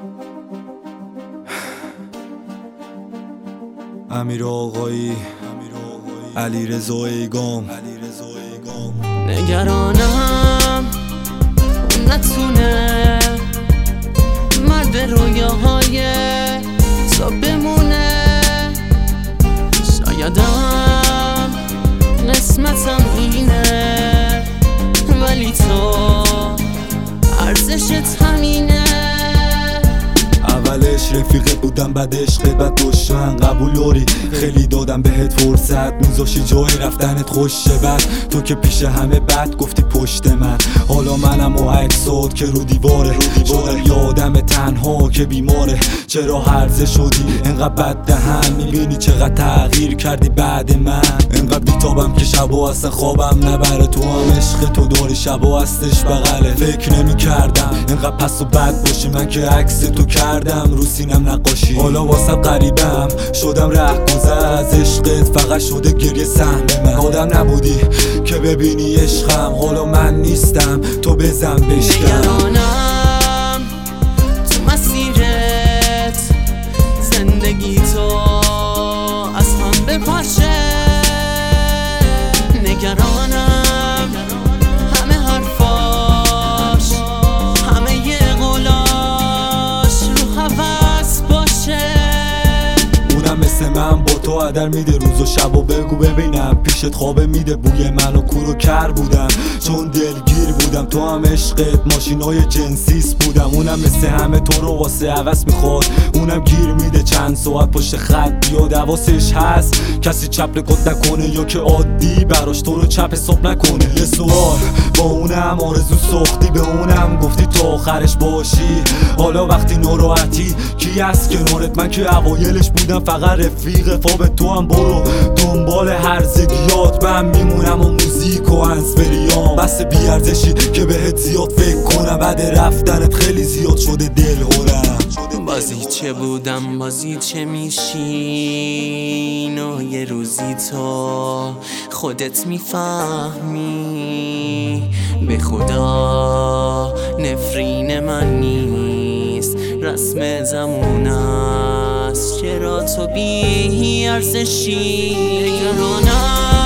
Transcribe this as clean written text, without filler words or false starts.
امیر آقایی، علیرضا ایگام. نگرانم نتونه مرد رویاهای تو بمونه، شایدم قسمتم اینه، ولی تو ارزشت همینه. اولش رفیقت بودم، بعد عشقت، بعد دشمن. قبول داری خیلی دادم بهت فرصت، میذاشی جای رفتنت خوشه. بعد تو که پیش همه بد گفتی پشت من. حالا منم و عکسات که رو دیواره شدم یه آدم تنها که بیماره. چرا هرزه شدی انقدر بد دهن؟ میبینی چقدر تغییر کردی بعد من. انقدر بیتابم که شبا اصلا خوابم نبره. تو هم عشق تو داری شبا هستش بغله. فکر نمی کردم انقدر پس و بد باشی، من که عکس تو کردم رو سینم نقاشی. حالا واسه قریبم شدم رهگذر از عشقت، فقط شده گریه سهم من. آدم نبودی که ببینی عشقم، حالا من نیستم تو بزن بشکم. نگرانم تو مسیرت زندگی تو از هم بپاشه. نگرانم همه حرفاش، همه ی قولاش رو حوض باشه. اونم مثل من با تو عدر میده روز و شب و بگو ببینم پیشت خوابه میده. بوی من و کور و کر بودم چون دلگیر بودم. تو هم عشقت ماشینای جنسیس بودم. اونم مثل همه تو رو واسه عوض میخواد، اونم گیر میده چند ساعت پشت خط بیاد. حواسش هست کسی چپ رکوت نکنه یا که عادی براش تو رو چپ حساب نکنه. یه سوال با اونم آرزو ساختی، به اونم گفتی تا آخرش باشی. حالا وقتی ناراحتی کی از کنارت؟ من که اوایلش بودم فقط رفیق فا. به تو هم برو دنبال هرزگیات، من میمونم و موزیک و هنسفریام. بس بیارزشی که بهت زیاد فکر کنم، بعد رفتنت خیلی زیاد شده دل هورم. بازی چه بودم بازی چه میشین، و یه روزی تو خودت میفهمی. به خدا نفرین من نیست، رسم زمون است. چرا تو بی ارزشی؟ نگرانم